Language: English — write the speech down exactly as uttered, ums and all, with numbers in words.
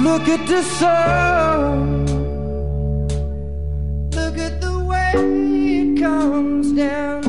Look at the sun, look at the way it comes down.